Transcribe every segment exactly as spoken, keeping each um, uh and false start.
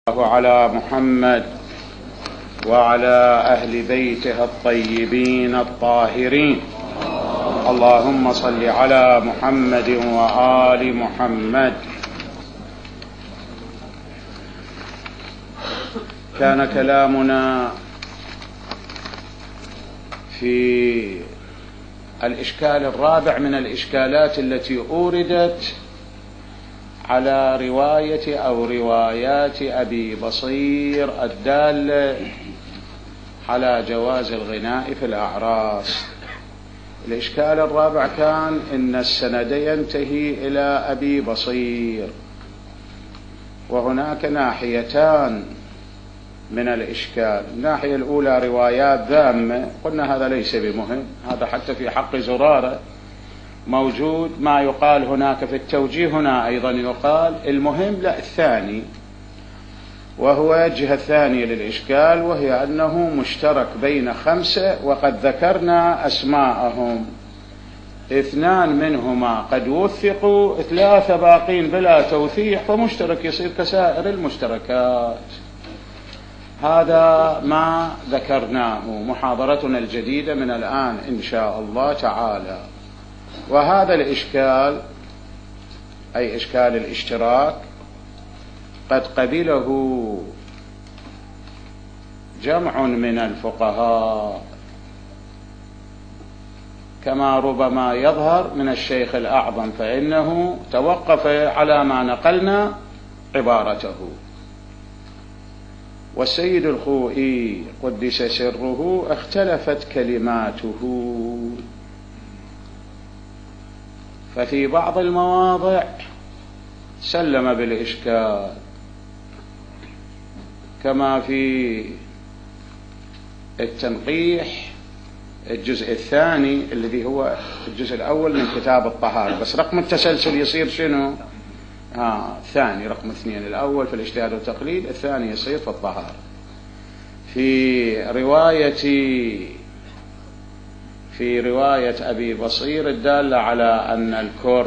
على محمد وعلى أهل بيته الطيبين الطاهرين. اللهم صل على محمد وآل محمد. كان كلامنا في الإشكال الرابع من الإشكالات التي أوردت على رواية أو روايات أبي بصير الدالة على جواز الغناء في الأعراس. الإشكال الرابع كان إن السند ينتهي إلى أبي بصير، وهناك ناحيتان من الإشكال. الناحية الأولى روايات ذامة، قلنا هذا ليس بمهم، هذا حتى في حق زرارة موجود ما يقال هناك في التوجيه، هنا أيضا يقال. المهم لا الثاني، وهو الجهة الثانية للإشكال، وهي أنه مشترك بين خمسة وقد ذكرنا أسماءهم، اثنان منهما قد وثقوا، ثلاثة باقين بلا توثيق، فمشترك يصير كسائر المشتركات. هذا ما ذكرناه محاضرتنا الجديدة من الآن إن شاء الله تعالى. وهذا الإشكال أي إشكال الاشتراك قد قبله جمع من الفقهاء، كما ربما يظهر من الشيخ الأعظم، فإنه توقف على ما نقلنا عبارته. والسيد الخوئي قدس سره اختلفت كلماته، ففي بعض المواضع سلم بالإشكال، كما في التنقيح الجزء الثاني الذي هو الجزء الأول من كتاب الطهارة، بس رقم التسلسل يصير شنو؟ آه الثاني رقم اثنين، الأول في الاجتهاد والتقليد، الثاني يصير في الطهارة. في رواية في رواية أبي بصير الدالة على أن الكر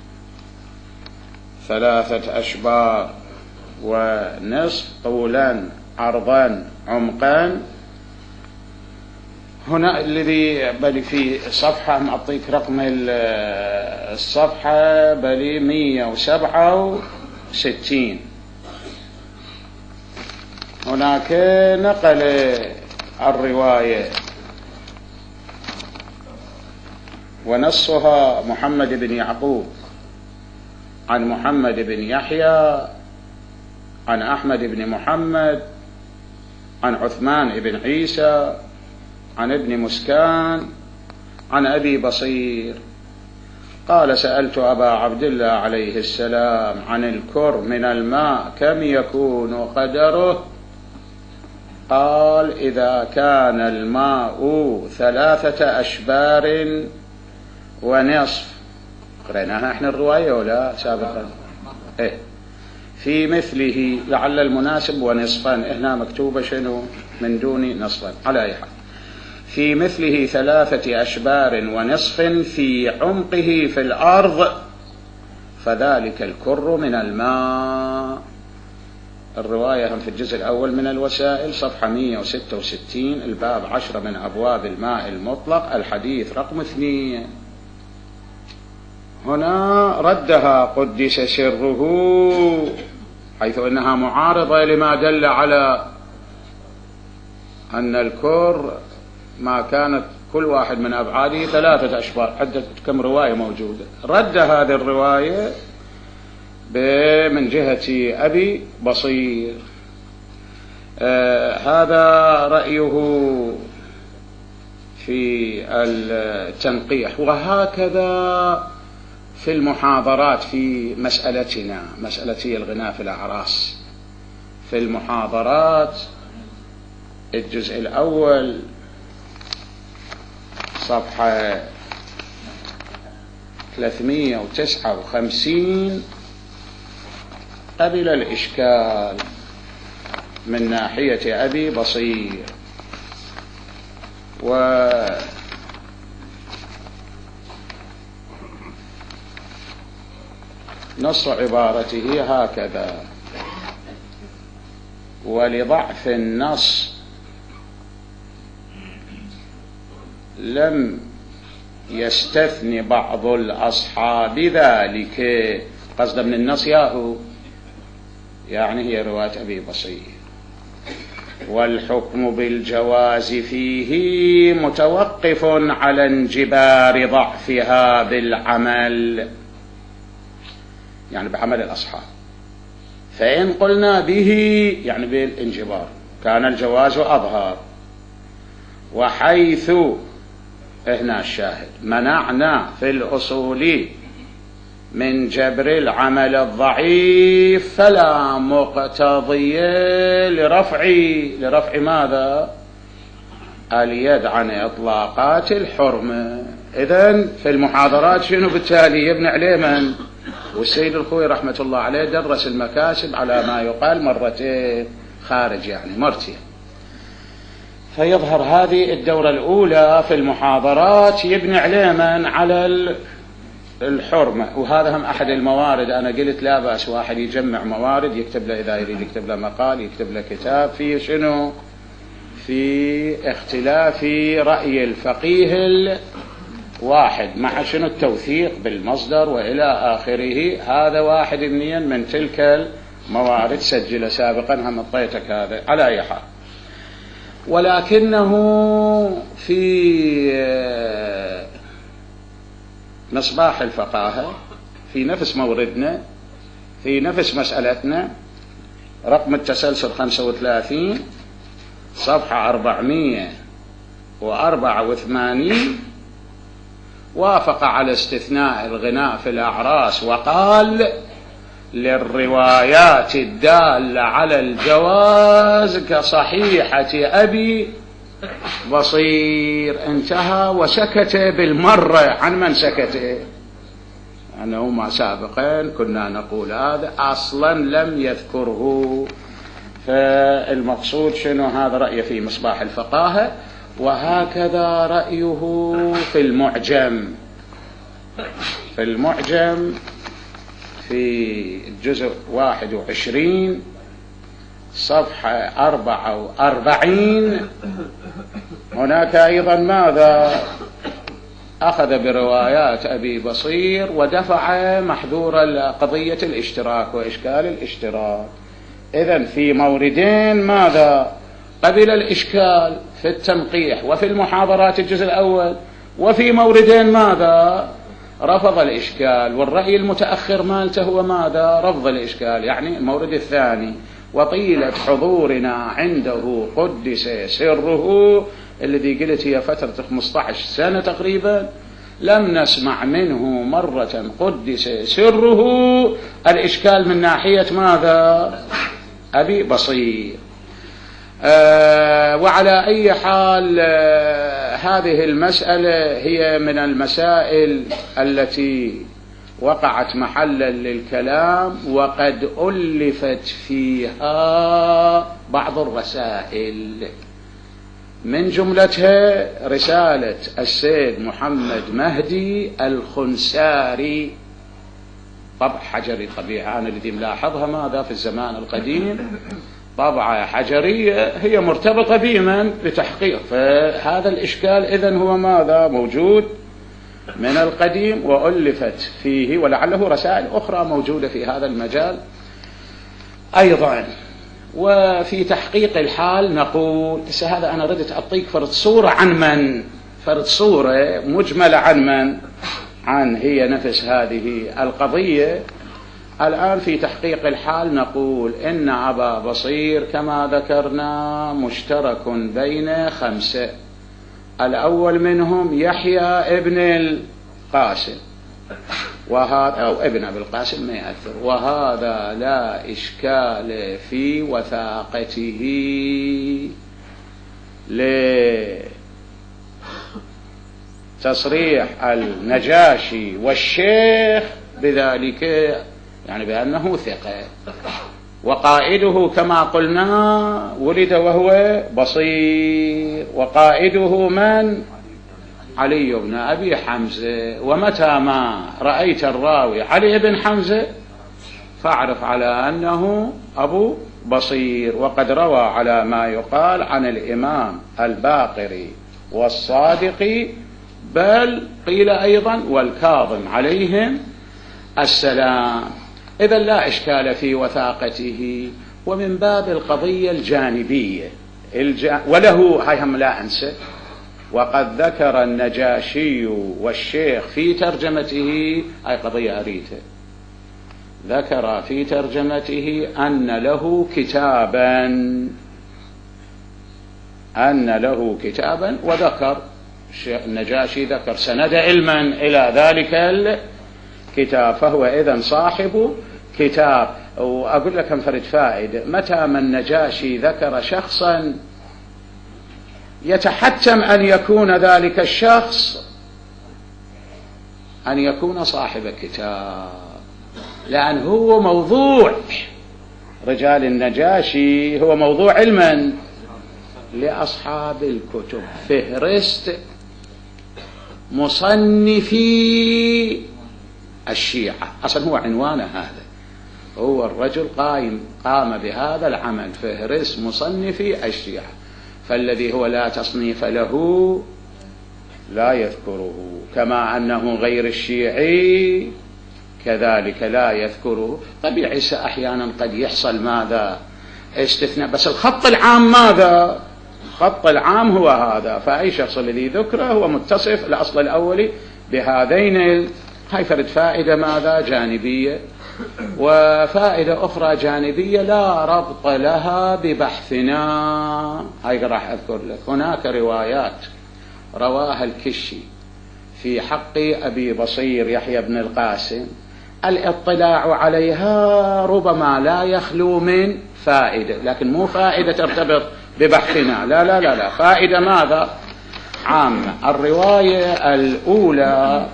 ثلاثة أشبار ونصف، طولا عرضا عمقا. هنا الذي بل في صفحة معطيك رقم الصفحة بل مئة وسبعة وستين، هناك نقل الرواية ونصها محمد بن يعقوب عن محمد بن يحيى عن أحمد بن محمد عن عثمان بن عيسى عن ابن مسكان عن أبي بصير قال: سألت أبا عبد الله عليه السلام عن الكر من الماء كم يكون قدره؟ قال: إذا كان الماء ثلاثة أشبار ونصف. قرأناها احنا الرواية ولا سابقا؟ إيه في مثله، لعل المناسب ونصفا، هنا مكتوبة شنو من دون نصفا، على أي حال. في مثله ثلاثة أشبار ونصف في عمقه في الأرض، فذلك الكر من الماء. الرواية هم في الجزء الأول من الوسائل صفحة مئة وستة وستين، الباب عشرة من أبواب الماء المطلق، الحديث رقم اثنين. هنا ردها قدس سره، حيث أنها معارضة لما دل على أن الكر ما كانت كل واحد من أبعاده ثلاثة أشبار، عدة كم رواية موجودة. رد هذه الرواية من جهة أبي بصير. آه هذا رأيه في التنقيح. وهكذا في المحاضرات في مسألتنا، مسألة الغناء في الأعراس، في المحاضرات الجزء الأول صفحة ثلاثمئة وتسعة وخمسين قبل الإشكال من ناحية أبي بصير. ونص عبارته هكذا: ولضعف النص لم يستثني بعض الأصحاب ذلك. قصد من النص ياهو يعني هي رواية أبي بصير. والحكم بالجواز فيه متوقف على انجبار ضعفها بالعمل، يعني بعمل الأصحاب. فإن قلنا به يعني بالانجبار كان الجواز أظهر. وحيث هنا الشاهد منعنا في الأصول من جبر العمل الضعيف فلا مقتضي لرفع لرفع ماذا؟ اليد عن إطلاقات الحرمة. إذن في المحاضرات شنو بالتالي يبني عليه من؟ والسيد الخوي رحمة الله عليه درس المكاسب على ما يقال مرتين خارج يعني مرتين. فيظهر هذه الدورة الأولى في المحاضرات يبني عليه من؟ على الحرمة. وهذا هم أحد الموارد. أنا قلت لا بأس واحد يجمع موارد يكتب له، إذا يريد يكتب له مقال يكتب له كتاب في شنو؟ في اختلاف رأي الفقيه الواحد مع شنو التوثيق بالمصدر وإلى آخره. هذا واحد اثنين من تلك الموارد سجل سابقا، هم اعطيتك هذا على أي حال. ولكنه في مصباح الفقاهة في نفس موردنا في نفس مسألتنا رقم التسلسل خمسة وثلاثين صفحة أربعمائة وأربعة وثمانين وافق على استثناء الغناء في الأعراس وقال للروايات الدالة على الجواز كصحيحة أبي بصير. انتهى وسكت بالمرة. عن من سكت؟ أنه ما سابقا كنا نقول هذا أصلا لم يذكره. فالمقصود شنو؟ هذا رأيه في مصباح الفقاهة، وهكذا رأيه في المعجم. في المعجم في الجزء واحد وعشرين صفحة أربعة وأربعين هناك أيضا ماذا؟ أخذ بروايات أبي بصير ودفع محذور قضية الاشتراك وإشكال الاشتراك. إذن في موردين ماذا؟ قبل الإشكال في التنقيح وفي المحاضرات الجزء الأول، وفي موردين ماذا؟ رفض الإشكال. والرأي المتأخر مالته هو ماذا؟ رفض الإشكال، يعني المورد الثاني. وطيلة حضورنا عنده قدس سره الذي قلت هي فترة خمسة عشر سنة تقريبا لم نسمع منه مرة قدس سره الإشكال من ناحية ماذا؟ أبي بصير. آه وعلى أي حال آه هذه المسألة هي من المسائل التي وقعت محلا للكلام، وقد ألفت فيها بعض الرسائل. من جملتها رسالة السيد محمد مهدي الخنساري، طبع حجري طبيعة أنا الذي ملاحظها ماذا في الزمان القديم، طبعة حجرية هي مرتبطة بمن؟ بتحقيق. فهذا الإشكال إذن هو ماذا؟ موجود من القديم وألفت فيه، ولعله رسائل أخرى موجودة في هذا المجال أيضا. وفي تحقيق الحال نقول هذا أنا ردت أعطيك فرد صورة عن من؟ فرد صورة مجملة عن من؟ عن هي نفس هذه القضية. الآن في تحقيق الحال نقول إن أبا بصير كما ذكرنا مشترك بين خمسة. الأول منهم يحيى ابن القاسم، وهذا أو ابن أبي القاسم ما يأثر، وهذا لا إشكال في وثاقته لتصريح النجاشي والشيخ بذلك، يعني بأنه ثقة. وقائده كما قلنا ولد وهو بصير، وقائده من؟ علي بن أبي حمزة. ومتى ما رأيت الراوي علي بن حمزة فاعرف على أنه أبو بصير، وقد روى على ما يقال عن الإمام الباقر والصادق، بل قيل أيضا والكاظم عليهم السلام. إذن لا إشكال في وثاقته. ومن باب القضية الجانبية الج... وله هيهم لا أنسى، وقد ذكر النجاشي والشيخ في ترجمته، هاي قضية أريتها، ذكر في ترجمته أن له كتابا أن له كتابا وذكر النجاشي ذكر سند علما إلى ذلك الكتاب، فهو إذن صاحب كتاب. وأقول لك انفرد فائدة، متى ما النجاشي ذكر شخصا يتحتم أن يكون ذلك الشخص أن يكون صاحب كتاب، لأن هو موضوع رجال النجاشي، هو موضوع علما لأصحاب الكتب، فهرست مصنفي الشيعة، أصلا هو عنوانه هذا، هو الرجل قائم قام بهذا العمل، فهرست مصنفي الشيعة، فالذي هو لا تصنيف له لا يذكره، كما أنه غير الشيعي كذلك لا يذكره. طبيعي أحيانا قد يحصل ماذا استثناء، بس الخط العام ماذا؟ الخط العام هو هذا، فأي شخص الذي ذكره هو متصف الأصل الأولي بهذين. هاي فرد فائدة ماذا جانبية. وفائدة أخرى جانبية لا ربط لها ببحثنا، هاي راح أذكر لك. هناك روايات رواها الكشي في حق أبي بصير يحيى بن القاسم، الاطلاع عليها ربما لا يخلو من فائدة، لكن مو فائدة ترتبط ببحثنا، لا لا لا لا، فائدة ماذا عامة. الرواية الأولى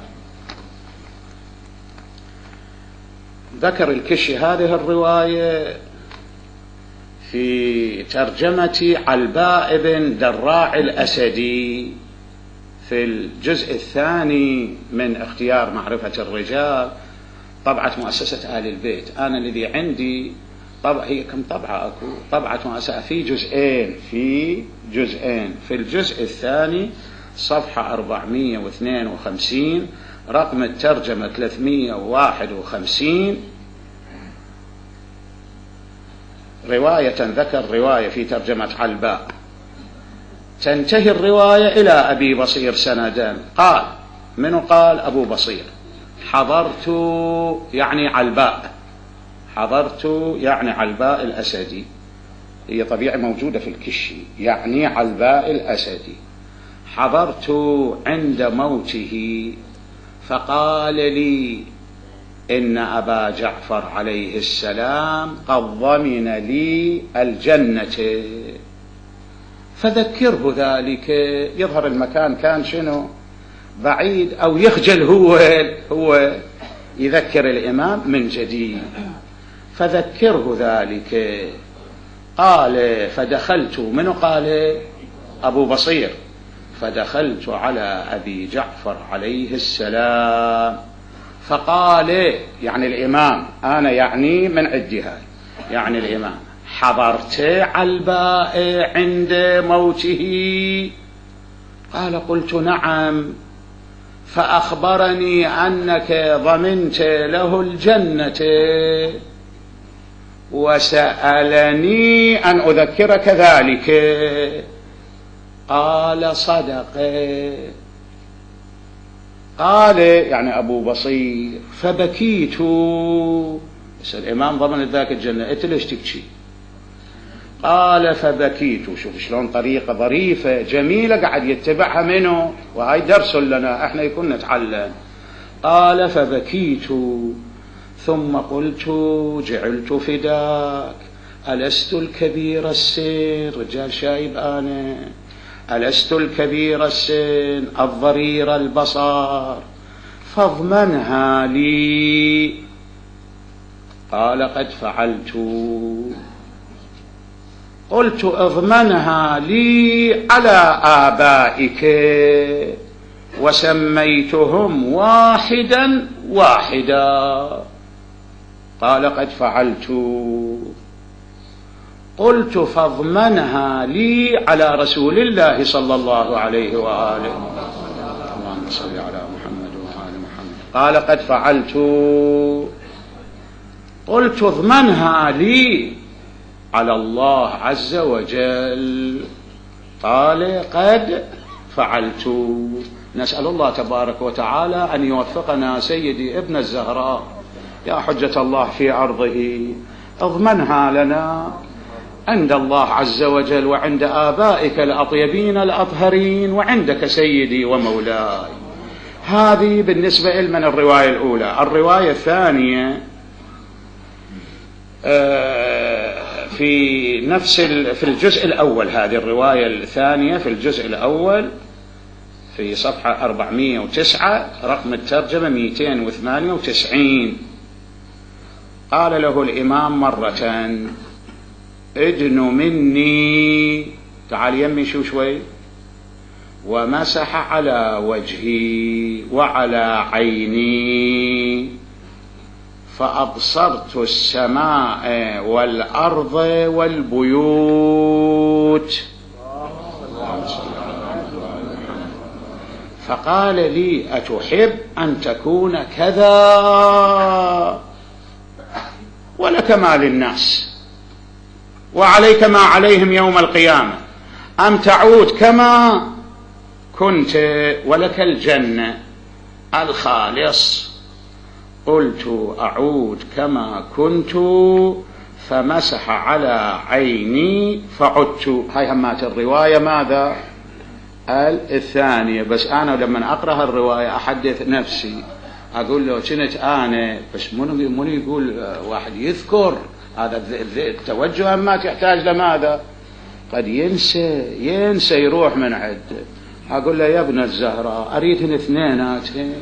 ذكر الكشي هذه الرواية في ترجمة علباء بن دراع الأسدي في الجزء الثاني من اختيار معرفة الرجال، طبعة مؤسسة آل البيت. أنا الذي عندي طبعا هي كم طبعة أكو؟ طبعة مؤسسة في جزئين في جزئين في الجزء الثاني صفحة أربعمائة واثنين وخمسين، رقم الترجمة ثلاثمائة وواحد وخمسين، رواية ذكر رواية في ترجمة علباء، تنتهي الرواية إلى أبي بصير سندا. قال منو؟ قال أبو بصير، حضرت يعني علباء، حضرت يعني علباء الأسدي، هي طبيعي موجودة في الكشي، يعني علباء الأسدي، حضرت عند موته فقال لي إن أبا جعفر عليه السلام قد ضمن لي الجنة، فذكره ذلك. يظهر المكان كان شنو بعيد، أو يخجل هو هو يذكر الإمام من جديد، فذكره ذلك. قال فدخلت، منو قال؟ أبو بصير، فدخلت على أبي جعفر عليه السلام فقال، يعني الإمام، أنا يعني من عندي هاي، يعني الإمام، حضرت علباء عند موته؟ قال قلت نعم، فأخبرني أنك ضمنت له الجنة وسألني أن أذكرك ذلك. قال صدق. قال يعني أبو بصير فبكيت، بس الإمام ضمن ذاك الجنة، أنت ليش تبكي؟ قال فبكيت. شوف شلون طريقة ظريفة جميلة قاعد يتبعها منه، وهاي درس لنا احنا يكون نتعلم. قال فبكيت ثم قلت جعلت فداك، ألست الكبير السن، رجال شايب أنا، ألست الكبير السن الضرير البصر، فاضمنها لي. قال قد فعلت. قلت اضمنها لي على آبائك، وسميتهم واحدا واحدا. قال قد فعلت. قلت فاضمنها لي على رسول الله صلى الله عليه وآله. اللهم صل على محمد وآل محمد. قال قد فعلت. قلت اضمنها لي على الله عز وجل. قال قد فعلت. نسأل الله تبارك وتعالى أن يوفقنا سيدي ابن الزهراء يا حجة الله في أرضه، اضمنها لنا عند الله عز وجل وعند آبائك الأطيبين الأطهرين وعندك سيدي ومولاي. هذه بالنسبة لمن الرواية الأولى. الرواية الثانية في نفس في الجزء الأول. هذه الرواية الثانية في الجزء الأول في صفحة أربعمائة وتسعة رقم الترجمة مئتين وثمانية وتسعين. قال له الإمام مرة ادن مني، تعال يمي شو شوي، ومسح على وجهي وعلى عيني فأبصرت السماء والأرض والبيوت. فقال لي أتحب أن تكون كذا ولك ما للناس وعليك ما عليهم يوم القيامة، أم تعود كما كنت ولك الجنة الخالص؟ قلت أعود كما كنت، فمسح على عيني فعدت. هاي همات الرواية ماذا؟ الثانية. بس أنا لما أقرأ الرواية أحدث نفسي أقول له كنت أنا، بس منو يقول واحد يذكر هذا التوجه همات يحتاج لماذا؟ قد ينسى ينسى يروح من عده. أقول له يا ابن الزهراء أريدهن اثنيناتهن،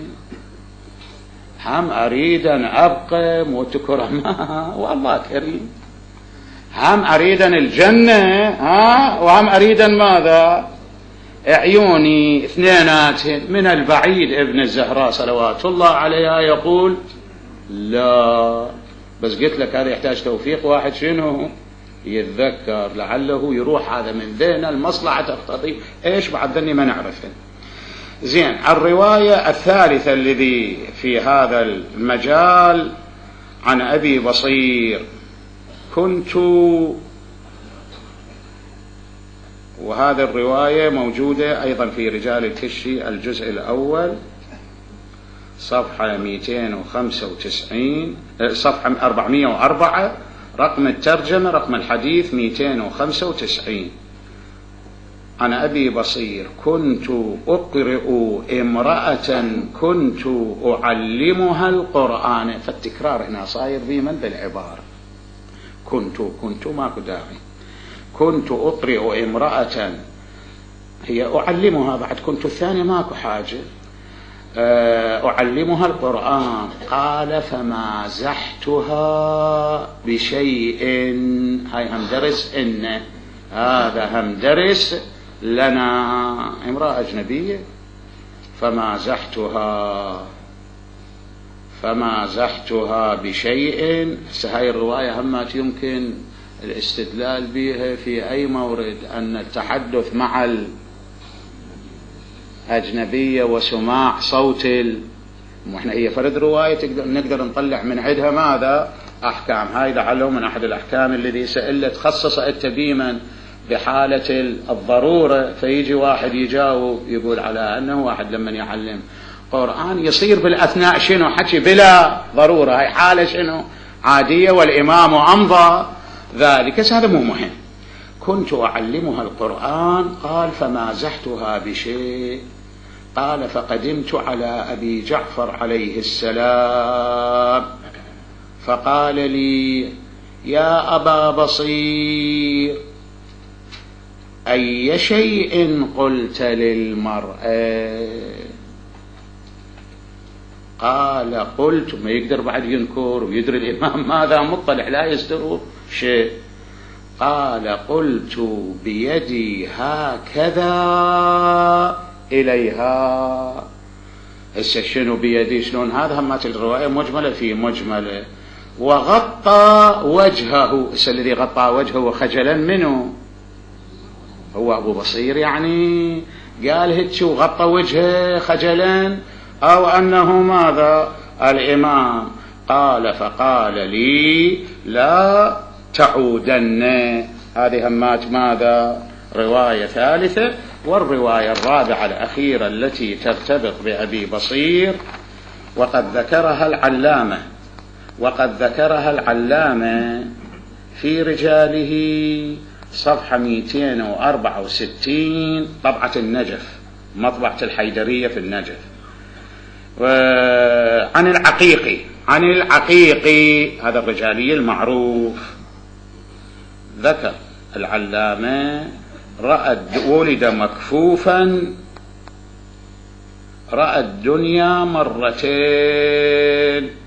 هم أريد أن أبقى متكرما والله كريم، هم أريد أن الجنة ها وهم أريد أن ماذا؟ عيوني اثنيناتهن. من البعيد ابن الزهراء صلوات الله عليها يقول لا، بس قلت لك هذا يحتاج توفيق واحد شنو يتذكر، لعله يروح هذا من ذهن المصلحة تقتضي ايش بعد ذني ما نعرفه. زين. الرواية الثالثة الذي في هذا المجال عن أبي بصير كنت، وهذه الرواية موجودة أيضا في رجال الكشي الجزء الأول صفحة مئتين وخمسة وتسعين، صفحة أربعمائة وأربعة رقم الترجمة رقم الحديث مئتين وخمسة وتسعين. عن أبي بصير كنت أقرئ امرأة كنت أعلمها القرآن. فالتكرار هنا صاير في من بالعبارة كنت كنت ماكو داعي. كنت أقرئ امرأة هي أعلمها، بعد كنت الثانية ماكو حاجة، أعلمها القرآن. قال فمازحتها بشيء. هاي هم درس إن هذا هم درس لنا، امرأة أجنبية. فمازحتها فمازحتها بشيء. هاي الرواية همات يمكن الاستدلال بها في أي مورد أن التحدث مع الأجنبية وسماع صوت ال... وإحنا هي فرد رواية نقدر نطلع من عندها ماذا؟ أحكام. هاي لعله من أحد الأحكام الذي سئلت خصص التبيما بحالة الضرورة، فيجي واحد يجاوب يقول على أنه واحد لمن يعلم قرآن يصير بالأثناء شنو حكي بلا ضرورة، هاي حالة شنو عادية والإمام أمضى ذلك، هذا مو مهم. كنت أعلمها القرآن. قال فمازحتها بشيء. قال فقدمت على أبي جعفر عليه السلام فقال لي يا أبا بصير أي شيء قلت للمرأة؟ قال قلت، ما يقدر بعد ينكر ويدري الإمام ماذا مطلع لا يصدر شيء. قال قلت بيدي هكذا إليها. هسه شنو بيدي شلون؟ هذا همات الرواية مجملة في مجملة. وغطى وجهه. الذي غطى وجهه خجلا منه هو أبو بصير، يعني قال هيك وغطى وجهه خجلا، أو أنه ماذا الإمام قال فقال لي لا تعودن. هذه همات ماذا رواية ثالثة. والرواية الرابعة الأخيرة التي ترتبط بأبي بصير وقد ذكرها العلامة وقد ذكرها العلامة في رجاله صفحة مئتين وأربعة وستين طبعة النجف، مطبعة الحيدرية في النجف. عن العقيقي عن العقيقي هذا الرجالي المعروف، ذكر العلامة رأى ولد مكفوفا، رأى الدنيا مرتين،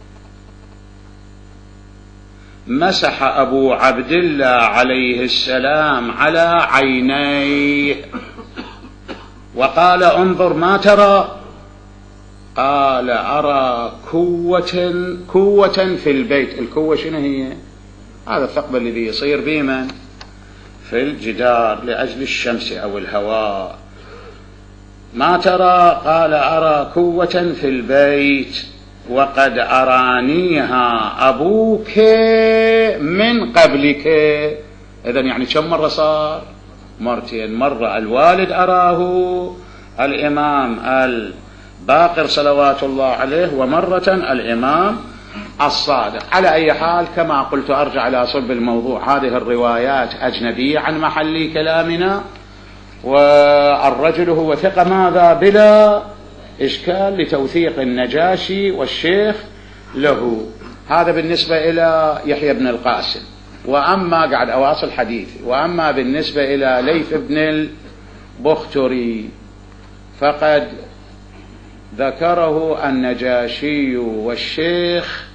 مسح أبو عبد الله عليه السلام على عينيه وقال انظر ما ترى؟ قال أرى كوة كوة في البيت. الكوة شنو هي؟ هذا الثقب الذي يصير بمن في الجدار لأجل الشمس أو الهواء. ما ترى؟ قال أرى كوة في البيت وقد أرانيها أبوك من قبلك. إذن يعني كم مرة صار؟ مرتين. مرة الوالد أراه الإمام الباقر صلوات الله عليه، ومرة الإمام الصادق. على أي حال كما قلت أرجع إلى صلب الموضوع، هذه الروايات أجنبية عن محل كلامنا، والرجل هو ثقة ماذا بلا إشكال لتوثيق النجاشي والشيخ له. هذا بالنسبة إلى يحيى بن القاسم. وأما قاعد أواصل حديثي، وأما بالنسبة إلى ليث بن البختري فقد ذكره النجاشي والشيخ،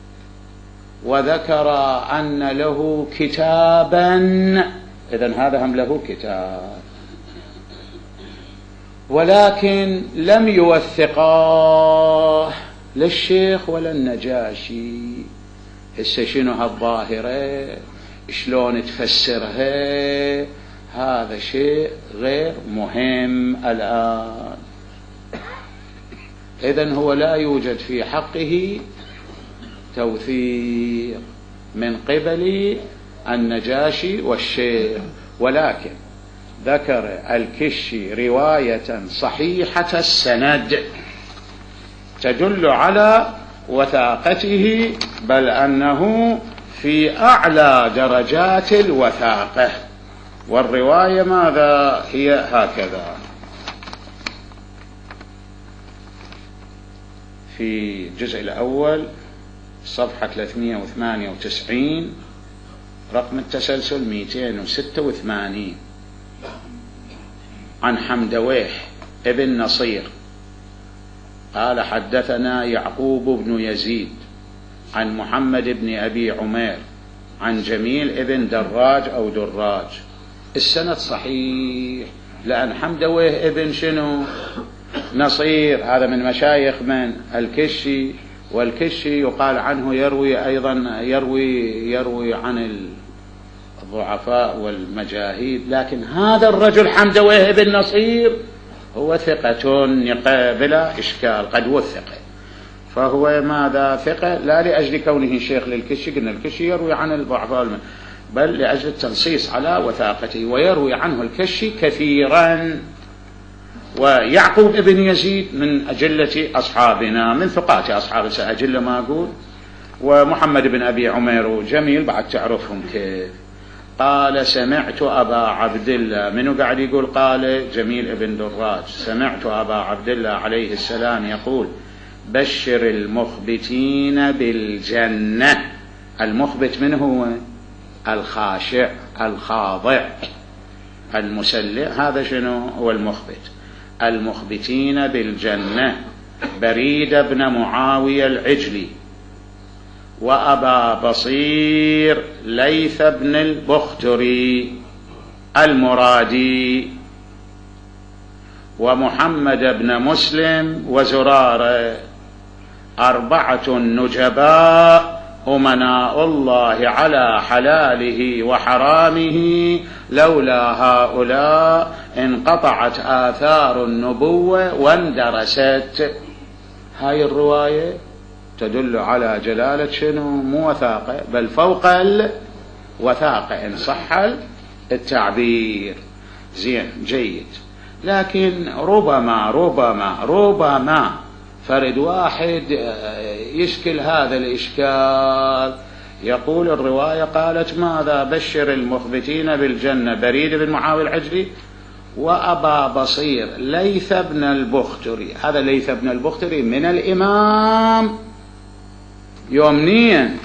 وذكر أن له كتابا. إذن هذا هم له كتاب، ولكن لم يوثقاه للشيخ ولا النجاشي. هسه شنو هالظاهرة شلون تفسرها؟ هذا شيء غير مهم الآن. إذن هو لا يوجد في حقه توثيق من قبل النجاشي والشيخ، ولكن ذكر الكشي رواية صحيحة السند تدل على وثاقته، بل أنه في أعلى درجات الوثاقة. والرواية ماذا هي؟ هكذا في الجزء الأول صفحة ثلاثمئة وثمانية وتسعين رقم التسلسل مئتين وستة وثمانين عن حمدويه ابن نصير قال حدثنا يعقوب بن يزيد عن محمد بن أبي عمير عن جميل ابن دراج أو دراج. السند صحيح، لأن حمدويه ابن شنو؟ نصير، هذا من مشايخ من الكشي، والكشي يقال عنه يروي أيضا يروي يروي عن الضعفاء والمجاهيل. لكن هذا الرجل حمدويه ابن نصير هو ثقة بلا إشكال قد وثق، فهو ماذا ثقة لا لأجل كونه شيخ للكشي، قلنا الكشي يروي عن الضعفاء، بل لأجل التنصيص على وثاقته، ويروي عنه الكشي كثيرا. ويعقوب ابن يزيد من أجلة أصحابنا، من ثقات أصحاب سأجل ما أقول. ومحمد بن أبي عمير وجميل بعد تعرفهم كيف. قال سمعت أبا عبد الله، منو قاعد يقول؟ قال جميل ابن دراج. سمعت أبا عبد الله عليه السلام يقول بشر المخبتين بالجنة. المخبت من هو؟ الخاشع الخاضع المسلم، هذا شنو هو المخبت؟ المخبتين بالجنة بريد بن معاوية العجلي، وأبا بصير ليث بن البختري المرادي، ومحمد بن مسلم وزرارة، أربعة نجباء أمناء الله على حلاله وحرامه، لولا هؤلاء انقطعت آثار النبوة واندرست. هاي الرواية تدل على جلالة شنو؟ مو وثاقة، بل فوق الوثاقة إن صح التعبير. زين جيد. لكن ربما ربما ربما فرد واحد يشكل هذا الإشكال، يقول الرواية قالت ماذا؟ بشر المخبتين بالجنة بريد بن معاوية العجلي وأبا بصير ليث بن البختري. هذا ليث بن البختري من الإمام يومنيا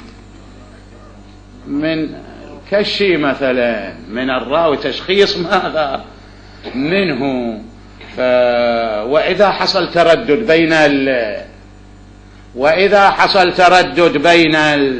من كشي مثلا، من الراوي تشخيص ماذا منه. ف... وإذا حصل تردد بين ال... وإذا حصل تردد بين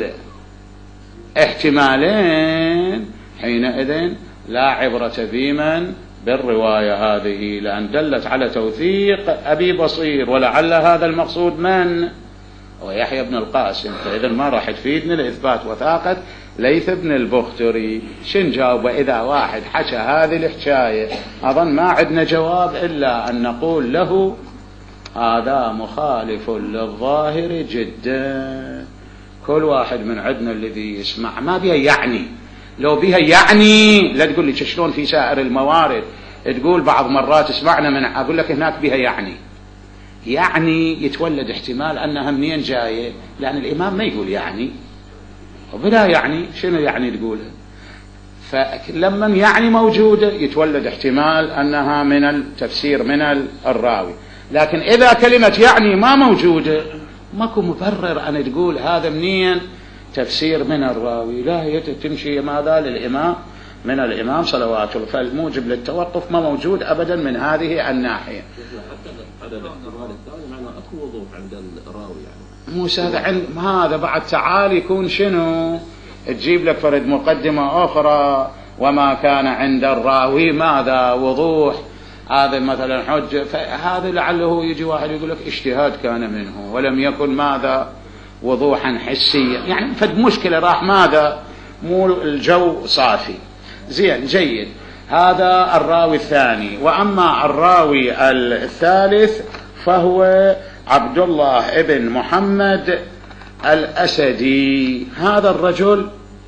الاحتمالين حينئذ لا عبرة بمن بالرواية هذه، لأن دلت على توثيق أبي بصير، ولعل هذا المقصود من هو يحيى بن القاسم، فإذا ما راح تفيدنا لإثبات وثاقة ليث بن البختري. شن جاوب إذا واحد حكى هذه الحكاية؟ أظن ما عندنا جواب إلا أن نقول له هذا مخالف للظاهر جدا. كل واحد من عندنا الذي يسمع ما بها يعني، لو بها يعني لا تقول لي شلون في سائر الموارد تقول بعض مرات اسمعنا من، أقول لك هناك بها يعني يعني يتولد احتمال أنها منين جاية، لأن الإمام ما يقول يعني، وبلا يعني شنو يعني تقولها؟ فلما يعني موجودة يتولد احتمال أنها من التفسير من الراوي. لكن إذا كلمة يعني ما موجودة ماكو مبرر أن تقول هذا منين تفسير من الراوي، لا هي تمشي ماذا للإمام من الإمام صلوات الله، فالموجب للتوقف ما موجود أبدا من هذه الناحية. هذا الاحتمال الثاني معناه اكو وضوح عند الراوي يعني. موسى هذا عند هذا بعد تعال يكون شنو؟ تجيب لك فرد مقدمة أخرى وما كان عند الراوي ماذا وضوح، هذا مثلا حجة، فهذا لعله يجي واحد يقول لك اجتهاد كان منه ولم يكن ماذا وضوحا حسيا، يعني فد مشكلة راح ماذا مو الجو صافي. زين جيد. هذا الراوي الثاني. وأما الراوي الثالث فهو عبد الله ابن محمد الأسدي. هذا الرجل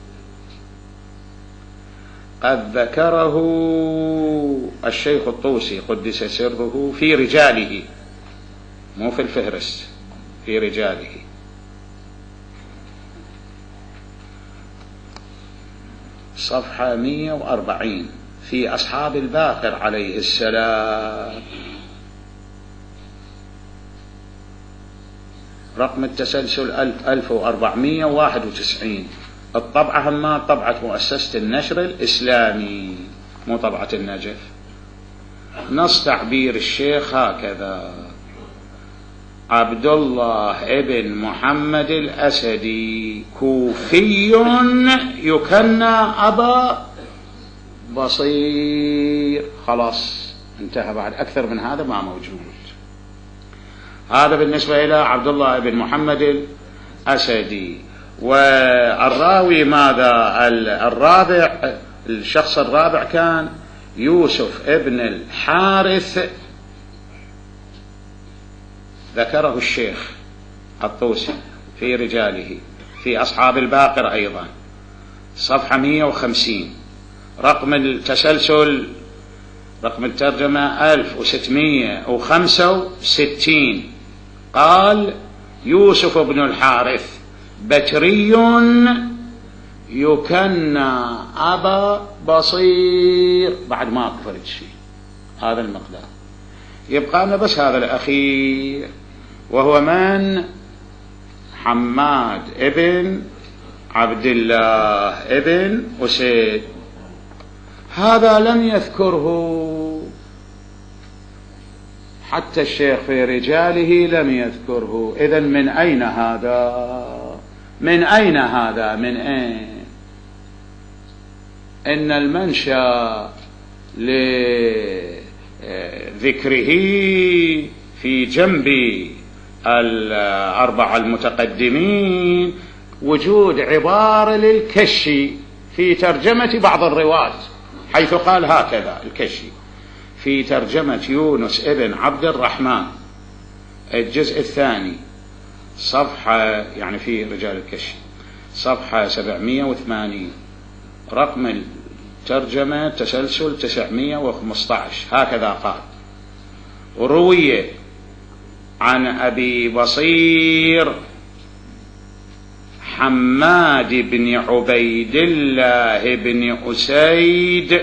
قد ذكره الشيخ الطوسي قدس سره في رجاله، مو في الفهرس، في رجاله. صفحة مئة وأربعين في أصحاب الباقر عليه السلام، رقم التسلسل ألف وأربعمئة وواحد وتسعين. الطبعة هما طبعة مؤسسة النشر الإسلامي مو طبعة النجف. نص تعبير الشيخ هكذا: عبد الله ابن محمد الأسدي كوفي يكنى أبا بصير. خلاص انتهى، بعد أكثر من هذا ما موجود. هذا بالنسبة إلى عبد الله ابن محمد الأسدي. والراوي ماذا الرابع؟ الشخص الرابع كان يوسف ابن الحارث، ذكره الشيخ الطوسي في رجاله في أصحاب الباقر أيضا، صفحة مئة وخمسين. رقم التسلسل رقم الترجمة ألف وستمئة وخمسة وستين. قال يوسف بن الحارث بتري يكنى أبا بصير. بعد ما أكفرت شيء هذا المقدار، يبقى لنا بس هذا الأخير وهو من؟ حماد ابن عبد الله ابن أسيد. هذا لم يذكره حتى الشيخ في رجاله لم يذكره. إذن من أين هذا؟ من أين هذا؟ من أين؟ إن المنشأ لذكره في جنب الأربعة المتقدمين وجود عبارة للكشي في ترجمة بعض الرواة، حيث قال هكذا الكشي في ترجمة يونس ابن عبد الرحمن الجزء الثاني صفحة، يعني في رجال الكشي صفحة سبعمائة وثمانين، رقم الترجمة تسلسل تسعمائة وخمسة عشر، هكذا قال: وروي عن أبي بصير حماد بن عبيد الله بن أسيد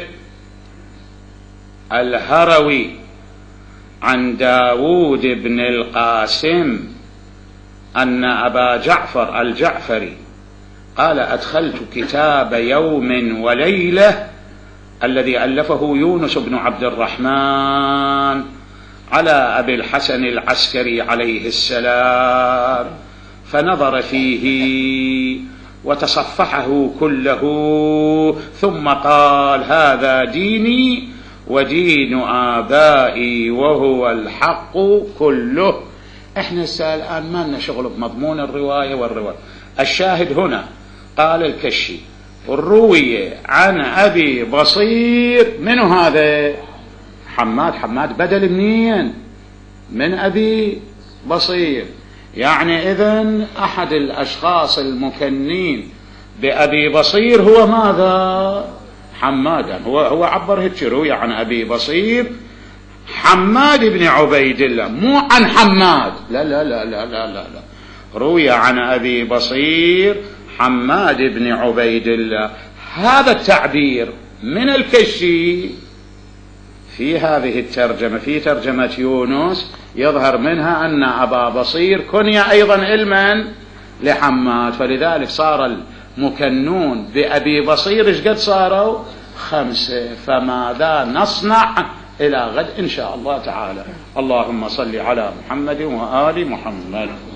الهروي عن داود بن القاسم أن أبا جعفر الجعفري قال: أدخلت كتاب يوم وليلة الذي ألفه يونس بن عبد الرحمن على أبي الحسن العسكري عليه السلام، فنظر فيه وتصفحه كله، ثم قال: هذا ديني ودين آبائي وهو الحق كله. احنا الآن ما لنا شغل بمضمون الرواية والرواية. الشاهد هنا قال الكشي: الروي عن أبي بصير، من هذا؟ حماد. حماد بدل منين؟ من أبي بصير، يعني إذن أحد الأشخاص المكنين بأبي بصير هو ماذا؟ حمادا. هو هو عبر هيك: روي عن أبي بصير حماد بن عبيد الله، مو عن حماد، لا لا لا لا لا لا, لا. روي عن أبي بصير حماد بن عبيد الله. هذا التعبير من الكشي في هذه الترجمة، في ترجمة يونس، يظهر منها أن أبا بصير كنية أيضا علما لحماد، فلذلك صار المكنون بأبي بصير إيش قد صاروا؟ خمسة. فماذا نصنع إلى غد إن شاء الله تعالى؟ اللهم صل على محمد وآل محمد.